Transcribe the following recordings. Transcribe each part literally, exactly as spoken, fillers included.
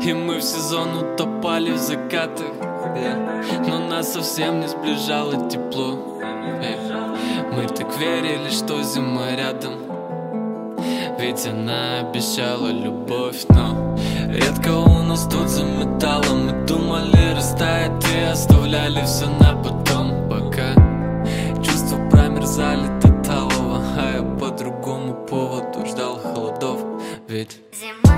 И мы в сезон утопали в закатах, yeah. Но нас совсем не сближало тепло, yeah. Мы так верили, что зима рядом, ведь она обещала любовь. Но редко у нас тут заметало. Мы думали растает и оставляли все на потом, пока чувства промерзали до талого. А я по другому поводу ждал холодов, ведь зима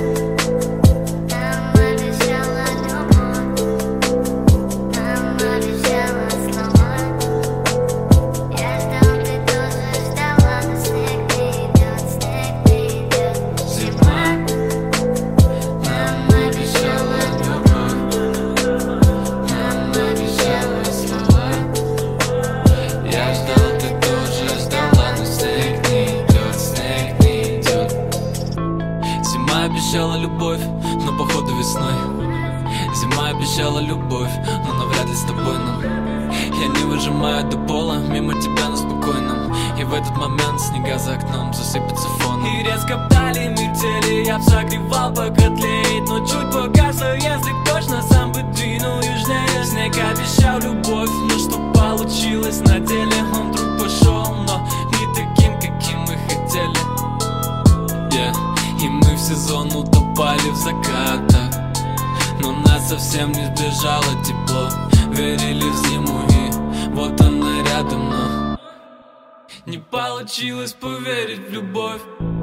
нам обещала любовь, нам обещала слова. Я ждал, ты тоже ждала, но снег не идет, снег не идет. Зима нам обещала любовь, нам обещала слова. я ждал, ты тоже ждала, но снег не идет, снег не идет. Зима обещала любовь, но походу весной. Зима обещала любовь, но навряд ли с тобой, но я не выжимаю до пола мимо тебя на спокойном. И в этот момент снега за окном засыпется фоном. И резко вдали метели, я б согревал, пока тлеет, но чуть погасло, если б точно сам бы двинул южнее. Снег обещал любовь, но что получилось на деле? Он вдруг пошел, но не таким, каким мы хотели, yeah. И мы в сезон утопали в закатах, но нас совсем не сближало тепло. Верили в зиму и вот она рядом, но не получилось поверить в любовь.